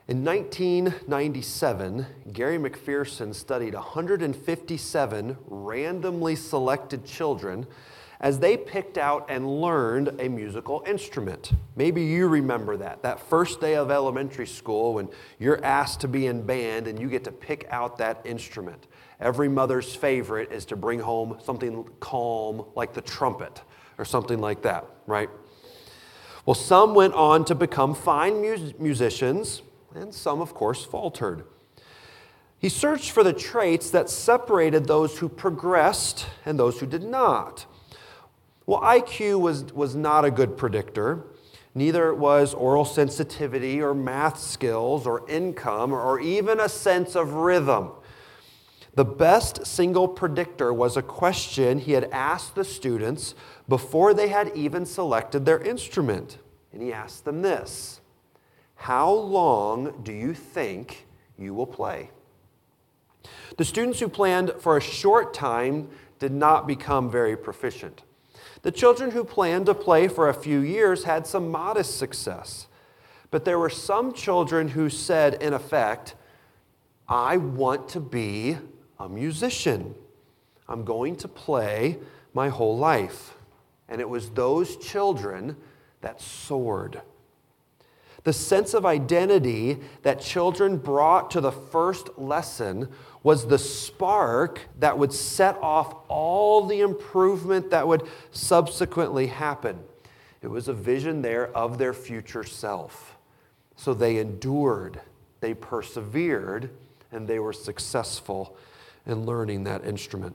In 1997, Gary McPherson studied 157 randomly selected children as they picked out and learned a musical instrument. Maybe you remember that first day of elementary school when you're asked to be in band and you get to pick out that instrument. Every mother's favorite is to bring home something calm like the trumpet or something like that, right? Well, some went on to become fine musicians, and some, of course, faltered. He searched for the traits that separated those who progressed and those who did not. Well, IQ was not a good predictor. Neither was oral sensitivity or math skills or income or even a sense of rhythm. The best single predictor was a question he had asked the students before they had even selected their instrument. And he asked them this: how long do you think you will play? The students who planned for a short time did not become very proficient. The children who planned to play for a few years had some modest success. But there were some children who said, in effect, I want to be a musician. I'm going to play my whole life. And it was those children that soared. The sense of identity that children brought to the first lesson was the spark that would set off all the improvement that would subsequently happen. It was a vision there of their future self. So they endured, they persevered, and they were successful in learning that instrument.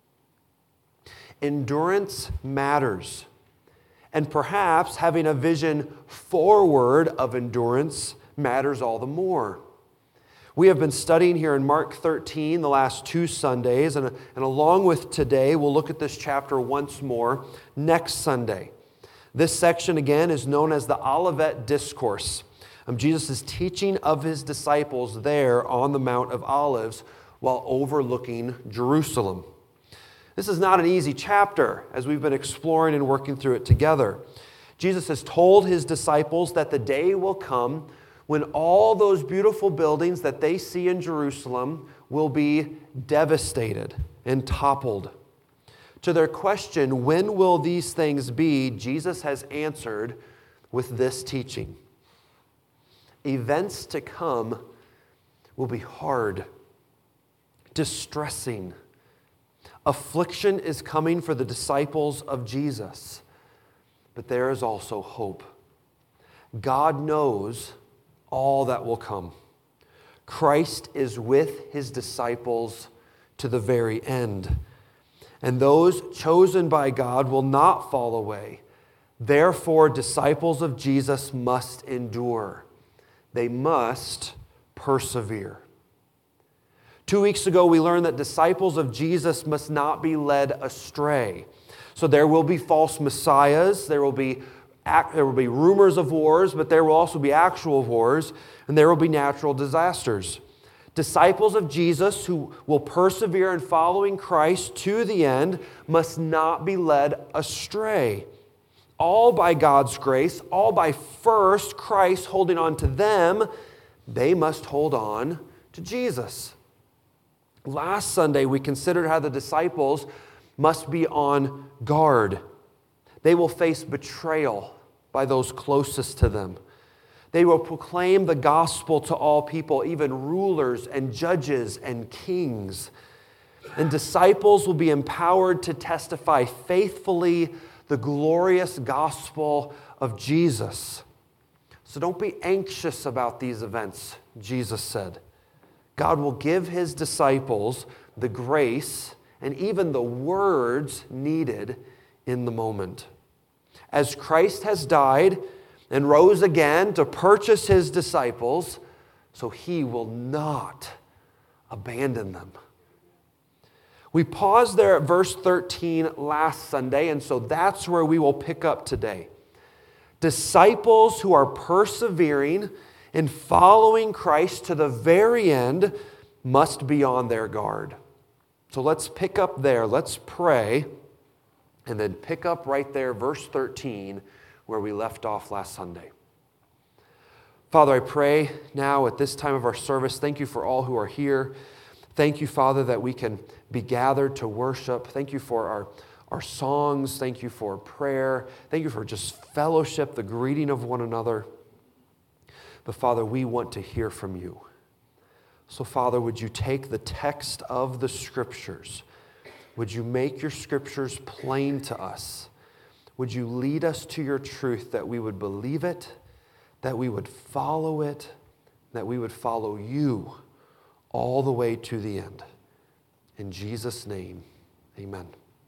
Endurance matters. And perhaps having a vision forward of endurance matters all the more. We have been studying here in Mark 13 the last 2 Sundays, and along with today, we'll look at this chapter once more next Sunday. This section, again, is known as the Olivet Discourse. Jesus is teaching of his disciples there on the Mount of Olives while overlooking Jerusalem. This is not an easy chapter as we've been exploring and working through it together. Jesus has told his disciples that the day will come when all those beautiful buildings that they see in Jerusalem will be devastated and toppled. To their question, when will these things be? Jesus has answered with this teaching. Events to come will be hard, distressing. Affliction is coming for the disciples of Jesus, but there is also hope. God knows all that will come. Christ is with his disciples to the very end, and those chosen by God will not fall away. Therefore, disciples of Jesus must endure. They must persevere. 2 weeks ago, we learned that disciples of Jesus must not be led astray. So there will be false messiahs, there will be rumors of wars, but there will also be actual wars, and there will be natural disasters. Disciples of Jesus who will persevere in following Christ to the end must not be led astray. All by God's grace, all by first Christ holding on to them, they must hold on to Jesus. Last Sunday, we considered how the disciples must be on guard. They will face betrayal by those closest to them. They will proclaim the gospel to all people, even rulers and judges and kings. And disciples will be empowered to testify faithfully the glorious gospel of Jesus. So don't be anxious about these events, Jesus said. God will give his disciples the grace and even the words needed in the moment. As Christ has died and rose again to purchase his disciples, so he will not abandon them. We paused there at verse 13 last Sunday, and so that's where we will pick up today. Disciples who are persevering in following Christ to the very end must be on their guard. So let's pick up there. Let's pray, and then pick up right there, verse 13, where we left off last Sunday. Father, I pray now at this time of our service, thank you for all who are here. Thank you, Father, that we can be gathered to worship. Thank you for our songs. Thank you for prayer. Thank you for just fellowship, the greeting of one another. But Father, we want to hear from you. So Father, would you take the text of the Scriptures? Would you make your Scriptures plain to us? Would you lead us to your truth that we would believe it, that we would follow it, that we would follow you all the way to the end. In Jesus' name, amen.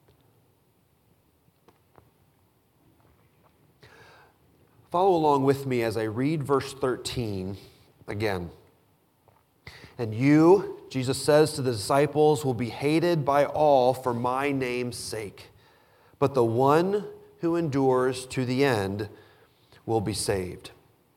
Follow along with me as I read verse 13 again. And you, Jesus says to the disciples, will be hated by all for my name's sake. But the one who endures to the end will be saved.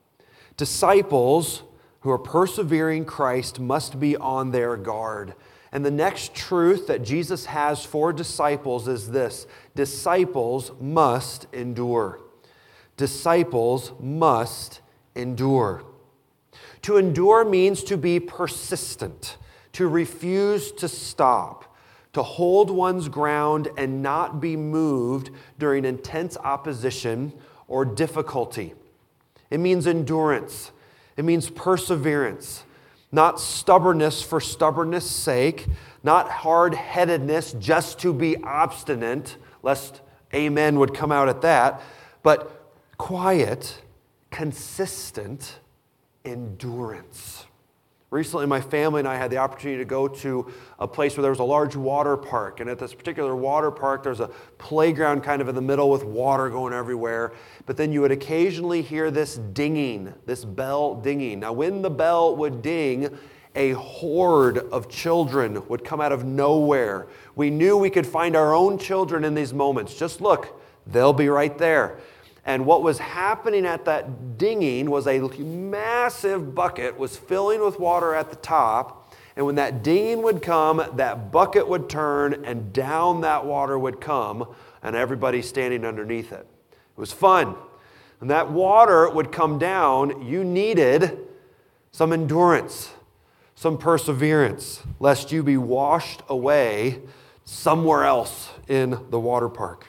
Disciples who are persevering Christ must be on their guard. And the next truth that Jesus has for disciples is this: disciples must endure. Disciples must endure. To endure means to be persistent, to refuse to stop, to hold one's ground and not be moved during intense opposition or difficulty. It means endurance. It means perseverance, not stubbornness for stubbornness' sake, not hard-headedness just to be obstinate, lest amen would come out at that, but quiet, consistent endurance. Recently, my family and I had the opportunity to go to a place where there was a large water park. And at this particular water park, there's a playground kind of in the middle with water going everywhere. But then you would occasionally hear this dinging, this bell dinging. Now, when the bell would ding, a horde of children would come out of nowhere. We knew we could find our own children in these moments. Just look, they'll be right there. And what was happening at that dinging was a massive bucket was filling with water at the top. And when that dinging would come, that bucket would turn and down that water would come and everybody standing underneath it. It was fun. And that water would come down. You needed some endurance, some perseverance, lest you be washed away somewhere else in the water park.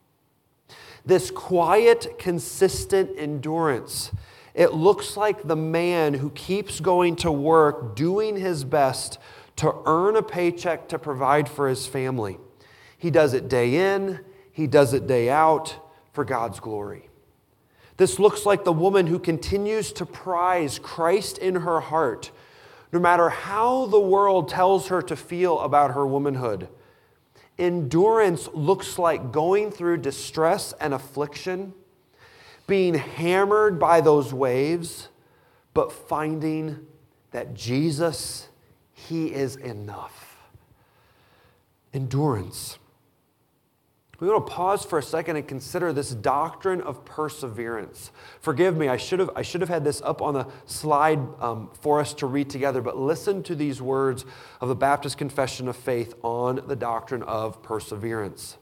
This quiet, consistent endurance, it looks like the man who keeps going to work, doing his best to earn a paycheck to provide for his family. He does it day in, he does it day out for God's glory. This looks like the woman who continues to prize Christ in her heart, no matter how the world tells her to feel about her womanhood. Endurance looks like going through distress and affliction, being hammered by those waves, but finding that Jesus, He is enough. Endurance. We want to pause for a second and consider this doctrine of perseverance. Forgive me, I should have had this up on the slide for us to read together, but listen to these words of the Baptist Confession of Faith on the doctrine of perseverance.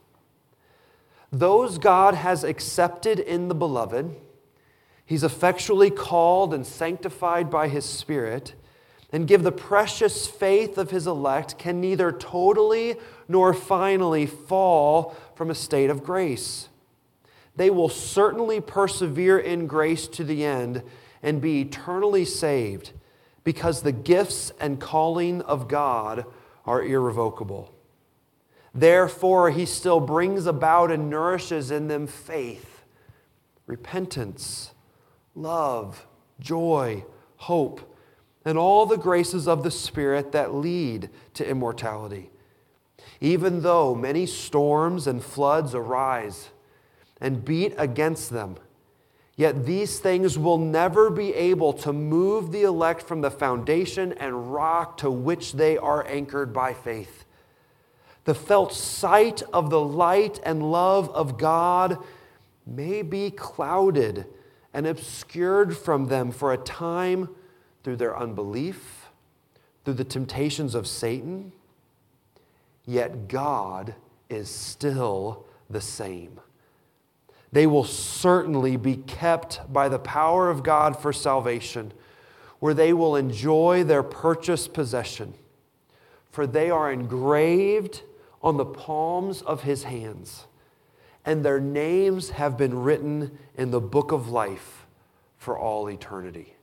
Those God has accepted in the Beloved, He's effectually called and sanctified by His Spirit, and give the precious faith of His elect, can neither totally nor finally fall from a state of grace. They will certainly persevere in grace to the end and be eternally saved, because the gifts and calling of God are irrevocable. Therefore, He still brings about and nourishes in them faith, repentance, love, joy, hope, and all the graces of the Spirit that lead to immortality. Even though many storms and floods arise and beat against them, yet these things will never be able to move the elect from the foundation and rock to which they are anchored by faith. The felt sight of the light and love of God may be clouded and obscured from them for a time through their unbelief, through the temptations of Satan, yet God is still the same. they will certainly be kept by the power of God for salvation, where they will enjoy their purchased possession. For they are engraved on the palms of his hands, and their names have been written in the book of life for all eternity.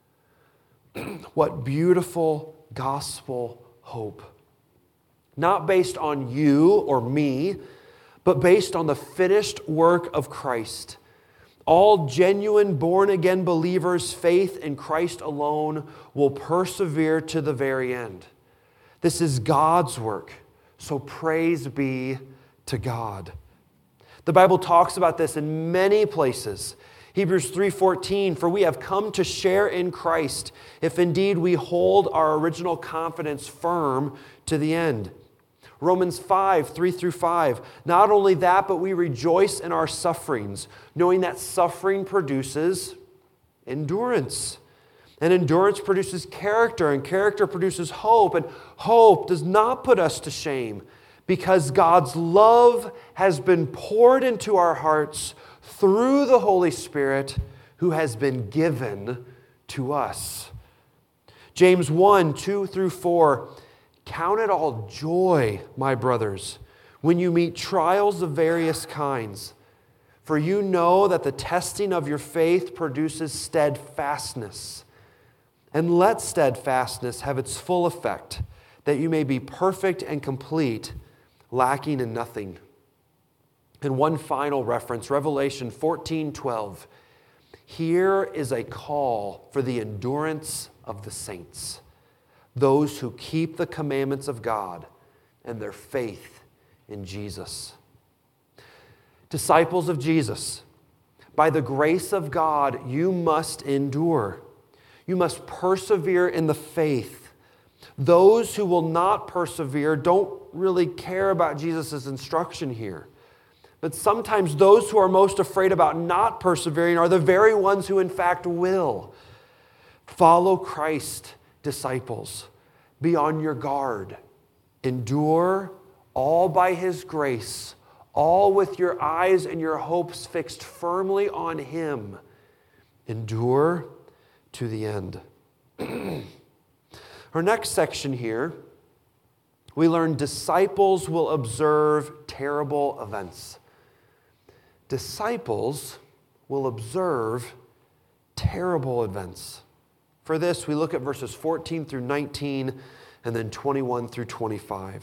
What beautiful gospel hope. Not based on you or me, but based on the finished work of Christ. All genuine born-again believers' faith in Christ alone will persevere to the very end. This is God's work, so praise be to God. The Bible talks about this in many places. Hebrews 3:14, for we have come to share in Christ, if indeed we hold our original confidence firm to the end. Romans 5:3-5, not only that, but we rejoice in our sufferings, knowing that suffering produces endurance. And endurance produces character, and character produces hope, and hope does not put us to shame, because God's love has been poured into our hearts through the Holy Spirit who has been given to us. James 1:2-4, count it all joy, my brothers, when you meet trials of various kinds, for you know that the testing of your faith produces steadfastness. And let steadfastness have its full effect, that you may be perfect and complete, lacking in nothing. And one final reference, Revelation 14:12. Here is a call for the endurance of the saints, those who keep the commandments of God and their faith in Jesus. Disciples of Jesus, by the grace of God, you must endure. You must persevere in the faith. Those who will not persevere don't really care about Jesus' instruction here. But sometimes those who are most afraid about not persevering are the very ones who in fact will. Follow Christ, disciples. Be on your guard. Endure all by his grace, all with your eyes and your hopes fixed firmly on him. Endure to the end. Our next section here, we learn disciples will observe terrible events. Disciples will observe terrible events. For this, we look at verses 14-19 and then 21-25.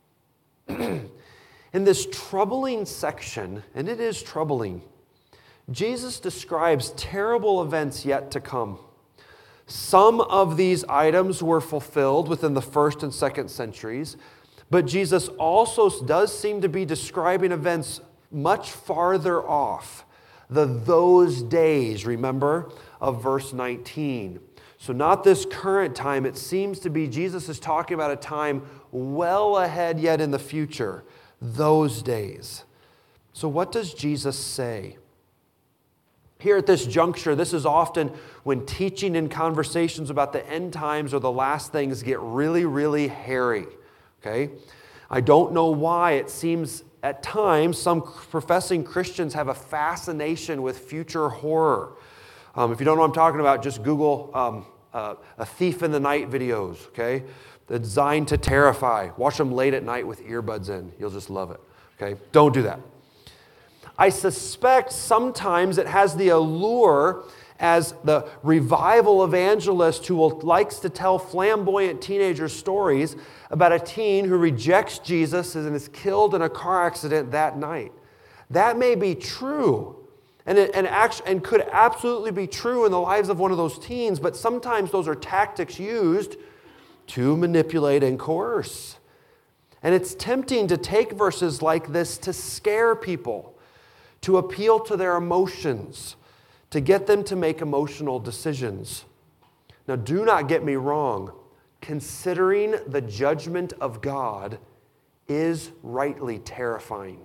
In this troubling section, and it is troubling, Jesus describes terrible events yet to come. Some of these items were fulfilled within the 1st and 2nd centuries, but Jesus also does seem to be describing events much farther off. Those days, remember, of verse 19. So not this current time. It seems to be Jesus is talking about a time well ahead yet in the future. Those days. So what does Jesus say? Here at this juncture, this is often when teaching and conversations about the end times or the last things get really, really hairy. Okay? I don't know why. It seems at times some professing Christians have a fascination with future horror. If you don't know what I'm talking about, just Google a Thief in the Night videos, okay? They're designed to terrify. Watch them late at night with earbuds in. You'll just love it, okay? Don't do that. I suspect sometimes it has the allure as the revival evangelist who likes to tell flamboyant teenager stories about a teen who rejects Jesus and is killed in a car accident that night. That may be true, and could absolutely be true in the lives of one of those teens, but sometimes those are tactics used to manipulate and coerce. And it's tempting to take verses like this to scare people, to appeal to their emotions, to get them to make emotional decisions. Now, do not get me wrong. Considering the judgment of God is rightly terrifying.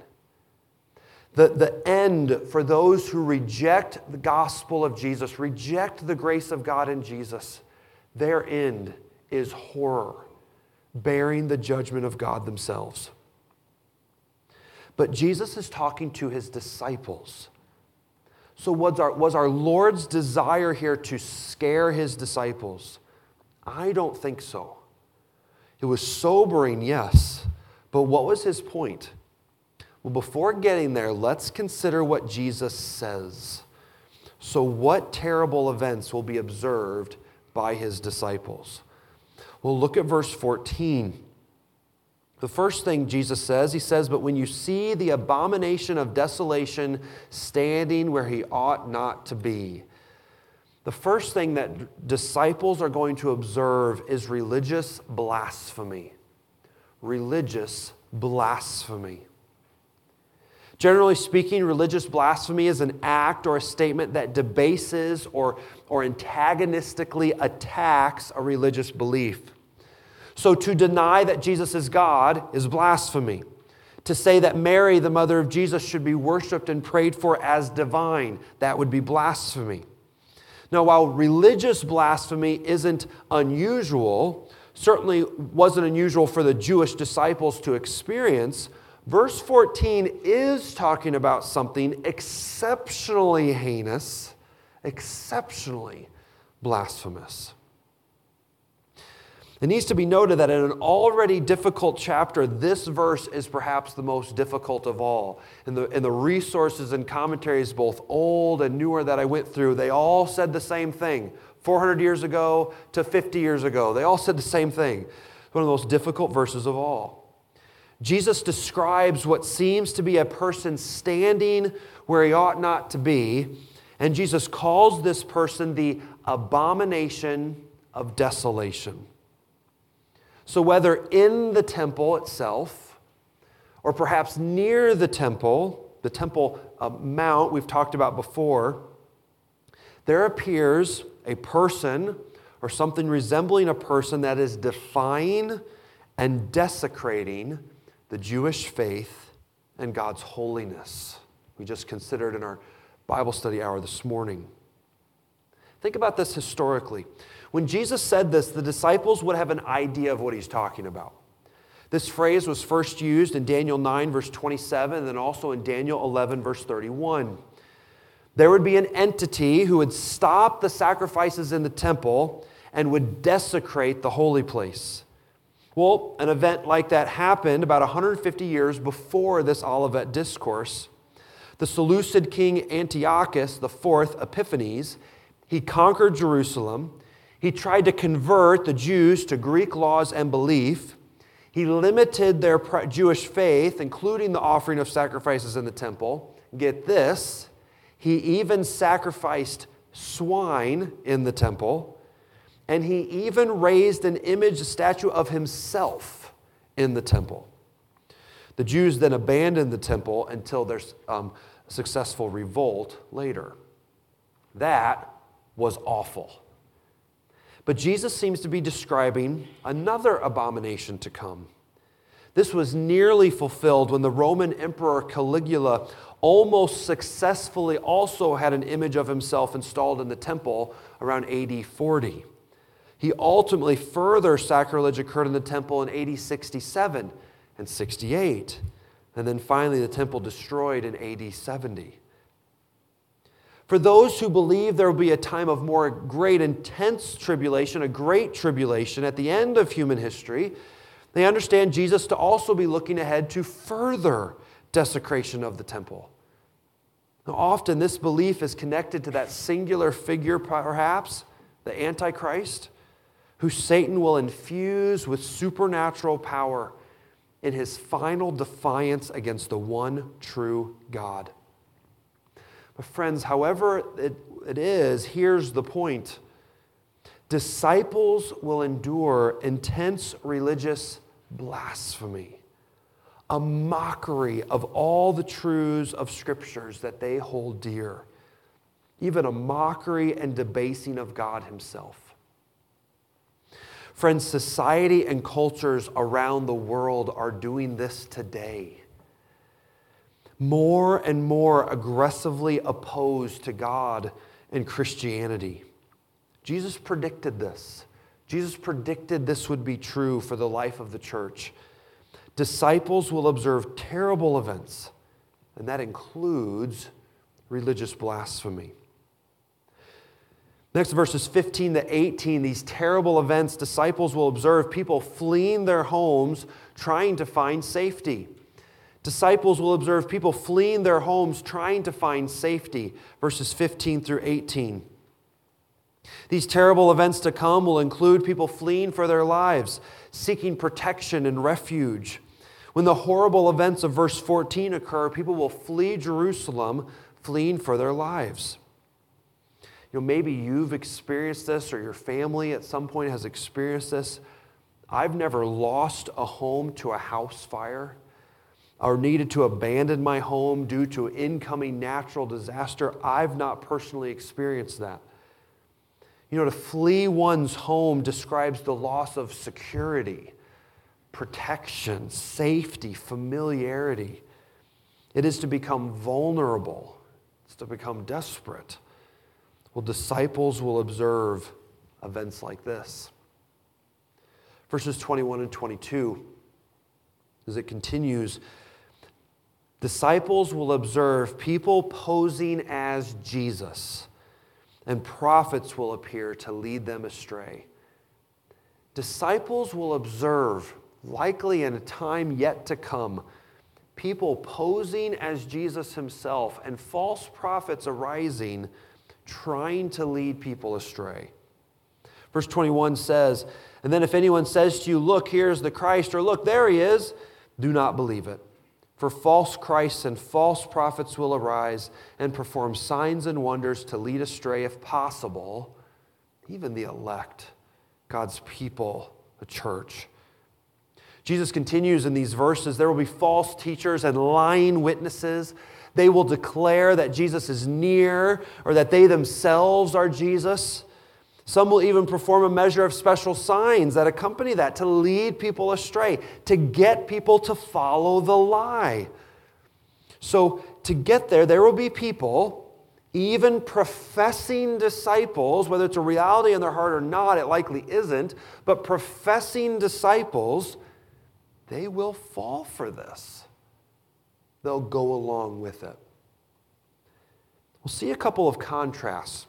The end for those who reject the gospel of Jesus, reject the grace of God in Jesus, their end is horror, bearing the judgment of God themselves. But Jesus is talking to his disciples, So was our Lord's desire here to scare his disciples? I don't think so. It was sobering, yes, but what was his point? Well, before getting there, let's consider what Jesus says. So what terrible events will be observed by his disciples? Well, look at verse 14. The first thing Jesus says, he says, "But when you see the abomination of desolation standing where he ought not to be." The first thing that disciples are going to observe is religious blasphemy. Religious blasphemy. Generally speaking, religious blasphemy is an act or a statement that debases or antagonistically attacks a religious belief. So to deny that Jesus is God is blasphemy. To say that Mary, the mother of Jesus, should be worshiped and prayed for as divine, that would be blasphemy. Now, while religious blasphemy isn't unusual, certainly wasn't unusual for the Jewish disciples to experience, verse 14 is talking about something exceptionally heinous, exceptionally blasphemous. It needs to be noted that in an already difficult chapter, this verse is perhaps the most difficult of all. And the resources and commentaries, both old and newer, that I went through, they all said the same thing. 400 years ago to 50 years ago, they all said the same thing. One of the most difficult verses of all. Jesus describes what seems to be a person standing where he ought not to be, and Jesus calls this person the abomination of desolation. So whether in the temple itself, or perhaps near the temple mount we've talked about before, there appears a person or something resembling a person that is defying and desecrating the Jewish faith and God's holiness. We just considered in our Bible study hour this morning. Think about this historically. When Jesus said this, the disciples would have an idea of what he's talking about. This phrase was first used in Daniel 9, verse 27, and then also in Daniel 11, verse 31. There would be an entity who would stop the sacrifices in the temple and would desecrate the holy place. Well, an event like that happened about 150 years before this Olivet Discourse. The Seleucid king Antiochus IV Epiphanes, he conquered Jerusalem. He tried to convert the Jews to Greek laws and belief. He limited their Jewish faith, including the offering of sacrifices in the temple. Get this, he even sacrificed swine in the temple, and he even raised an image, a statue of himself in the temple. The Jews then abandoned the temple until their successful revolt later. That was awful. But Jesus seems to be describing another abomination to come. This was nearly fulfilled when the Roman Emperor Caligula almost successfully also had an image of himself installed in the temple around AD 40. He ultimately further sacrilege occurred in the temple in AD 67 and 68. And then finally the temple destroyed in AD 70. For those who believe there will be a time of more great intense tribulation, a great tribulation at the end of human history, they understand Jesus to also be looking ahead to further desecration of the temple. Now, often this belief is connected to that singular figure, perhaps, the Antichrist, who Satan will infuse with supernatural power in his final defiance against the one true God. But friends, however it is, here's the point. Disciples will endure intense religious blasphemy, a mockery of all the truths of Scriptures that they hold dear, even a mockery and debasing of God himself. Friends, society and cultures around the world are doing this today. More and more aggressively opposed to God and Christianity. Jesus predicted this. Jesus predicted this would be true for the life of the church. Disciples will observe terrible events, and that includes religious blasphemy. Next, verses 15 to 18, these terrible events, disciples will observe people fleeing their homes, trying to find safety. Disciples will observe people fleeing their homes, trying to find safety. Verses 15 through 18. These terrible events to come will include people fleeing for their lives, seeking protection and refuge. When the horrible events of verse 14 occur, people will flee Jerusalem, fleeing for their lives. Maybe you've experienced this, or your family at some point has experienced this. I've never lost a home to a house fire or needed to abandon my home due to incoming natural disaster. I've not personally experienced that. To flee one's home describes the loss of security, protection, safety, familiarity. It is to become vulnerable. It's to become desperate. Well, disciples will observe events like this. Verses 21 and 22, as it continues, disciples will observe people posing as Jesus, and prophets will appear to lead them astray. Disciples will observe, likely in a time yet to come, people posing as Jesus himself and false prophets arising, trying to lead people astray. Verse 21 says, "And then if anyone says to you, 'Look, here's the Christ,' or 'Look, there he is,' do not believe it. For false Christs and false prophets will arise and perform signs and wonders to lead astray, if possible, even the elect," God's people, the church. Jesus continues in these verses, there will be false teachers and lying witnesses. They will declare that Jesus is near, or that they themselves are Jesus. Some will even perform a measure of special signs that accompany that to lead people astray, to get people to follow the lie. So to get there, there will be people, even professing disciples, whether it's a reality in their heart or not, it likely isn't, but professing disciples, they will fall for this. They'll go along with it. We'll see a couple of contrasts.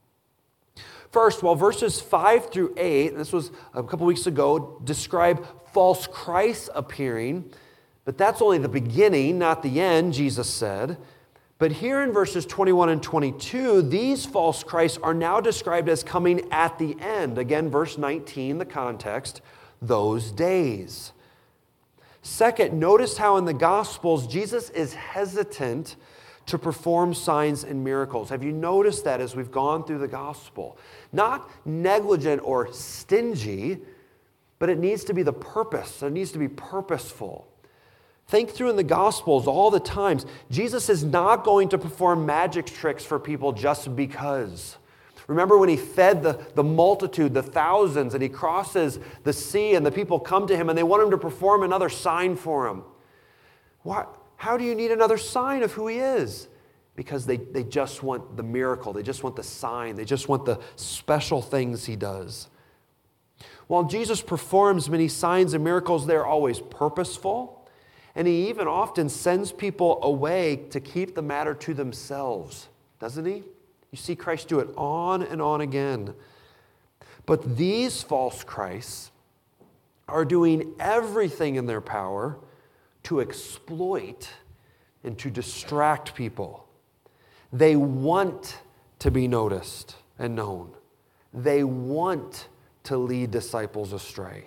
First, while verses 5 through 8, and this was a couple weeks ago, describe false Christs appearing, but that's only the beginning, not the end, Jesus said. But here in verses 21 and 22, these false Christs are now described as coming at the end. Again, verse 19, the context, those days. Second, notice how in the Gospels, Jesus is hesitant to perform signs and miracles. Have you noticed that as we've gone through the Gospel? Not negligent or stingy, but it needs to be the purpose. It needs to be purposeful. Think through in the Gospels all the times. Jesus is not going to perform magic tricks for people just because. Remember when he fed the multitude, the thousands, and he crosses the sea and the people come to him and they want him to perform another sign for him. Why? How do you need another sign of who he is? Because they just want the miracle. They just want the sign. They just want the special things he does. While Jesus performs many signs and miracles, they're always purposeful. And he even often sends people away to keep the matter to themselves, doesn't he? You see Christ do it on and on again. But these false Christs are doing everything in their power to exploit and to distract people. They want to be noticed and known. They want to lead disciples astray.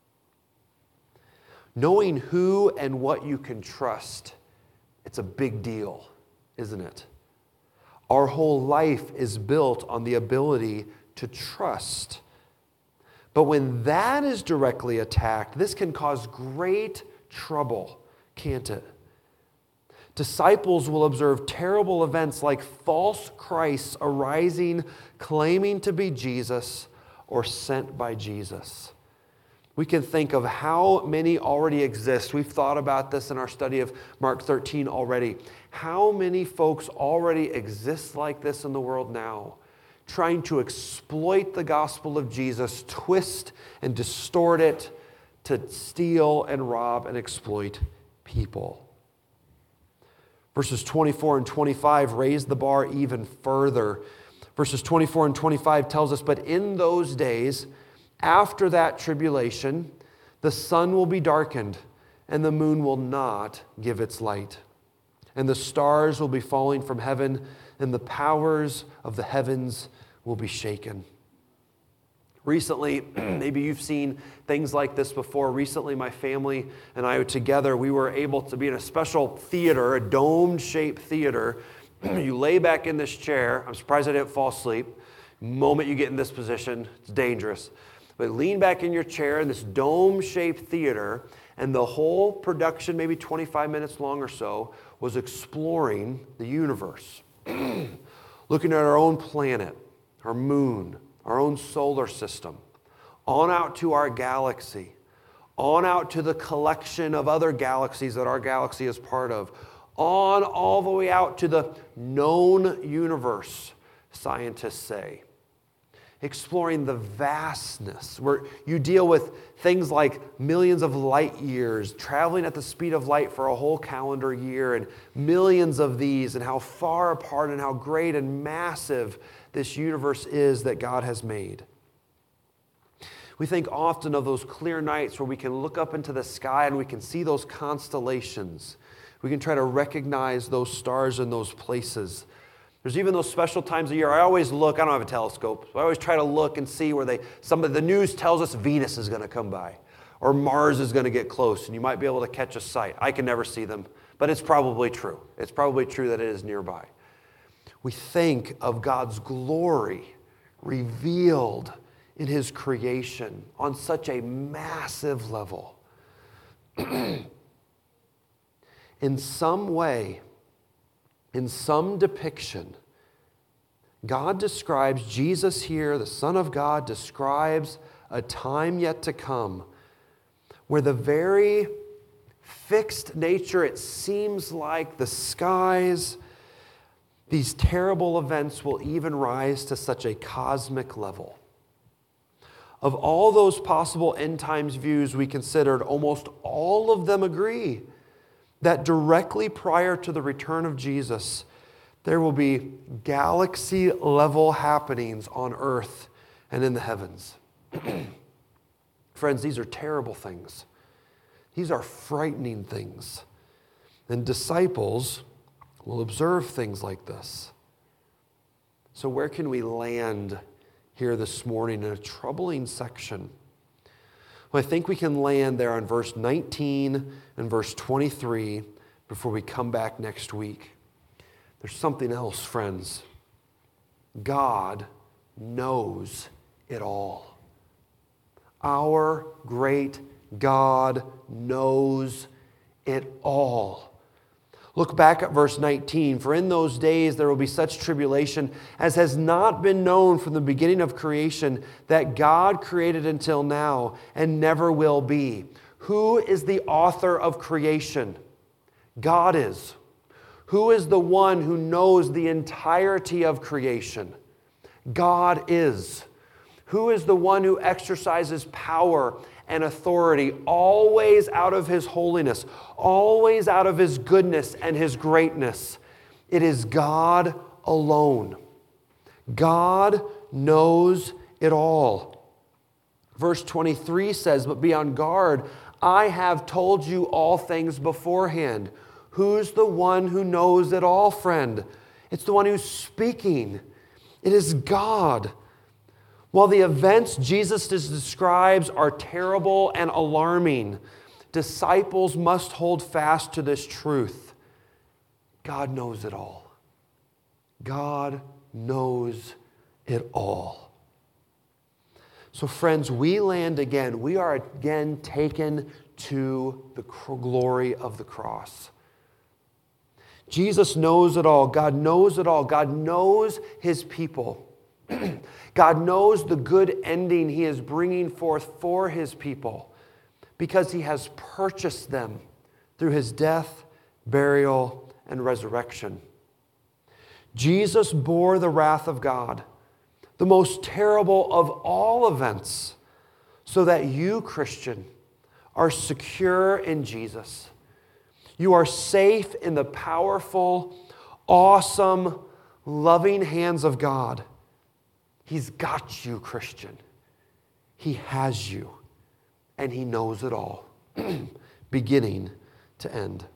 Knowing who and what you can trust, it's a big deal, isn't it? Our whole life is built on the ability to trust. But when that is directly attacked, this can cause great trouble, can't it? Disciples will observe terrible events like false Christs arising, claiming to be Jesus or sent by Jesus. We can think of how many already exist. We've thought about this in our study of Mark 13 already. How many folks already exist like this in the world now, trying to exploit the gospel of Jesus, twist and distort it to steal and rob and exploit people. Verses 24 and 25 raise the bar even further. Verses 24 and 25 tells us, but in those days, after that tribulation, the sun will be darkened, and the moon will not give its light. And the stars will be falling from heaven, and the powers of the heavens will be shaken. Recently, maybe you've seen things like this before. Recently, my family and I together, we were able to be in a special theater, a dome-shaped theater. You lay back in this chair. I'm surprised I didn't fall asleep. The moment you get in this position, it's dangerous. But lean back in your chair in this dome-shaped theater, and the whole production, maybe 25 minutes long or so, was exploring the universe. Looking at our own planet, our moon, our own solar system, on out to our galaxy, on out to the collection of other galaxies that our galaxy is part of, on all the way out to the known universe, scientists say. Exploring the vastness, where you deal with things like millions of light years, traveling at the speed of light for a whole calendar year, and millions of these, and how far apart and how great and massive this universe is that God has made. We think often of those clear nights where we can look up into the sky and we can see those constellations. We can try to recognize those stars in those places. There's even those special times of year. I always look, I don't have a telescope, so I always try to look and see where the news tells us Venus is going to come by or Mars is going to get close and you might be able to catch a sight. I can never see them, but it's probably true. It's probably true that it is nearby. We think of God's glory revealed in His creation on such a massive level. In some way, in some depiction, God describes, Jesus here, the Son of God, describes a time yet to come where the very fixed nature, it seems like the skies, these terrible events will even rise to such a cosmic level. Of all those possible end times views we considered, almost all of them agree that directly prior to the return of Jesus, there will be galaxy-level happenings on earth and in the heavens. Friends, these are terrible things. These are frightening things. And disciples will observe things like this. So where can we land here this morning in a troubling section? Well, I think we can land there on verse 19 and verse 23 before we come back next week. There's something else, friends. God knows it all. Our great God knows it all. Look back at verse 19. For in those days there will be such tribulation as has not been known from the beginning of creation, that God created until now and never will be. Who is the author of creation? God is. Who is the one who knows the entirety of creation? God is. Who is the one who exercises power and authority always out of His holiness, always out of His goodness and His greatness? It is God alone. God knows it all. Verse 23 says, but be on guard. I have told you all things beforehand. Who's the one who knows it all, friend? It's the one who's speaking. It is God. While the events Jesus describes are terrible and alarming, disciples must hold fast to this truth. God knows it all. God knows it all. So friends, we land again. We are again taken to the glory of the cross. Jesus knows it all. God knows it all. God knows His people. God knows the good ending He is bringing forth for His people because He has purchased them through His death, burial, and resurrection. Jesus bore the wrath of God, the most terrible of all events, so that you, Christian, are secure in Jesus. You are safe in the powerful, awesome, loving hands of God. He's got you, Christian. He has you, and He knows it all, beginning to end.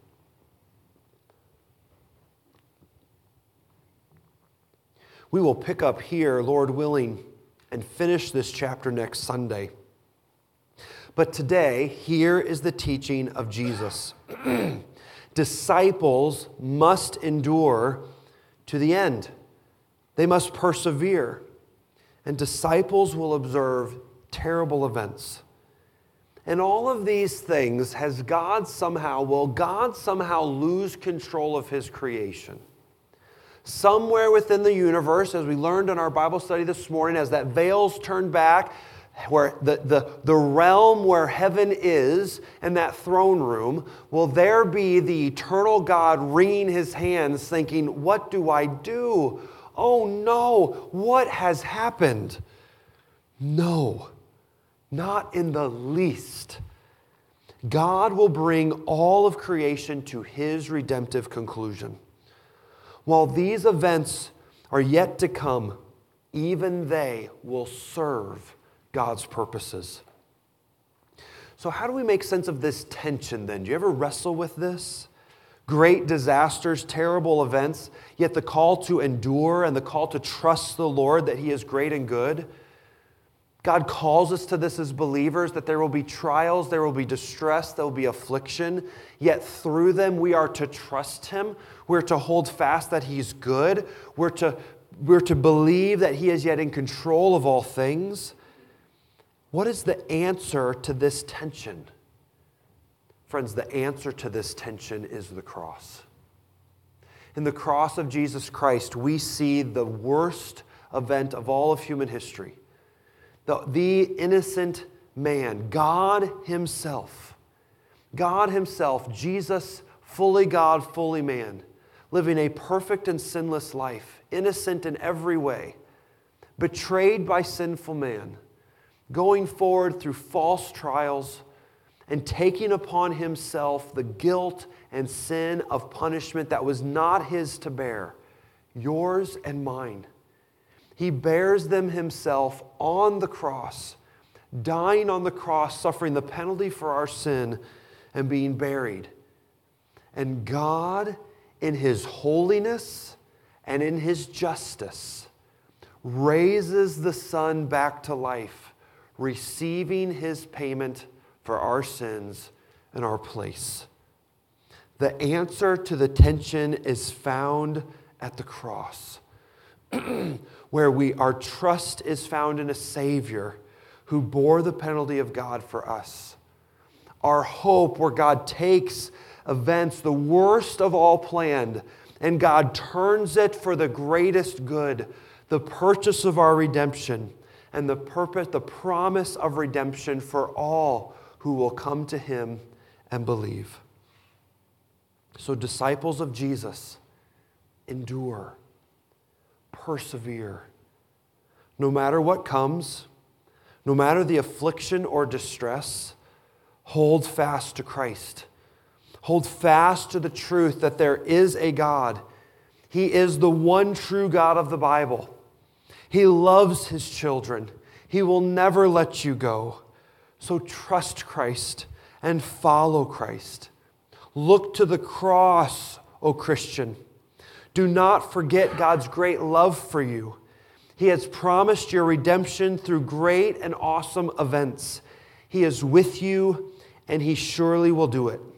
We will pick up here, Lord willing, and finish this chapter next Sunday. But today, here is the teaching of Jesus. Disciples must endure to the end. They must persevere. And disciples will observe terrible events. And all of these things, will God somehow lose control of His creation? Somewhere within the universe, as we learned in our Bible study this morning, as that veil's turned back, where the realm where heaven is and that throne room, will there be the eternal God wringing His hands thinking, what do I do? Oh no, what has happened? No, not in the least. God will bring all of creation to His redemptive conclusion. While these events are yet to come, even they will serve God's purposes. So how do we make sense of this tension then? Do you ever wrestle with this? Great disasters, terrible events, yet the call to endure and the call to trust the Lord that He is great and good. God calls us to this as believers, that there will be trials, there will be distress, there will be affliction, yet through them we are to trust Him. We're to hold fast that He's good. We're to believe that He is yet in control of all things. What is the answer to this tension? Friends, the answer to this tension is the cross. In the cross of Jesus Christ, we see the worst event of all of human history. The innocent man, God Himself, Jesus, fully God, fully man, living a perfect and sinless life, innocent in every way, betrayed by sinful man, going forward through false trials and taking upon Himself the guilt and sin of punishment that was not His to bear, yours and mine. He bears them Himself on the cross, dying on the cross, suffering the penalty for our sin, and being buried. And God, in His holiness and in His justice, raises the Son back to life, receiving His payment for our sins in our place. The answer to the tension is found at the cross, where our trust is found in a Savior who bore the penalty of God for us. Our hope, where God takes events, the worst of all planned, and God turns it for the greatest good, the purchase of our redemption, and the promise of redemption for all who will come to Him and believe. So, disciples of Jesus, endure, persevere. No matter what comes, no matter the affliction or distress, hold fast to Christ. Hold fast to the truth that there is a God. He is the one true God of the Bible. He loves His children. He will never let you go. So trust Christ and follow Christ. Look to the cross, O Christian. Do not forget God's great love for you. He has promised your redemption through great and awesome events. He is with you, and He surely will do it.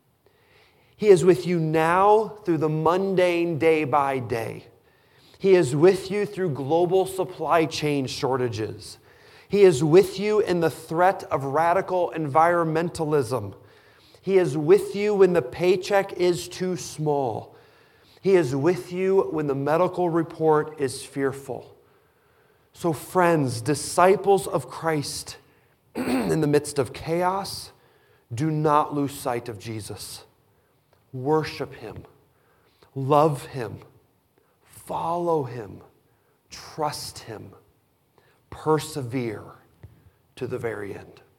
He is with you now through the mundane day by day. He is with you through global supply chain shortages. He is with you in the threat of radical environmentalism. He is with you when the paycheck is too small. He is with you when the medical report is fearful. So friends, disciples of Christ, in the midst of chaos, do not lose sight of Jesus. Worship Him. Love Him. Follow Him. Trust Him. Persevere to the very end.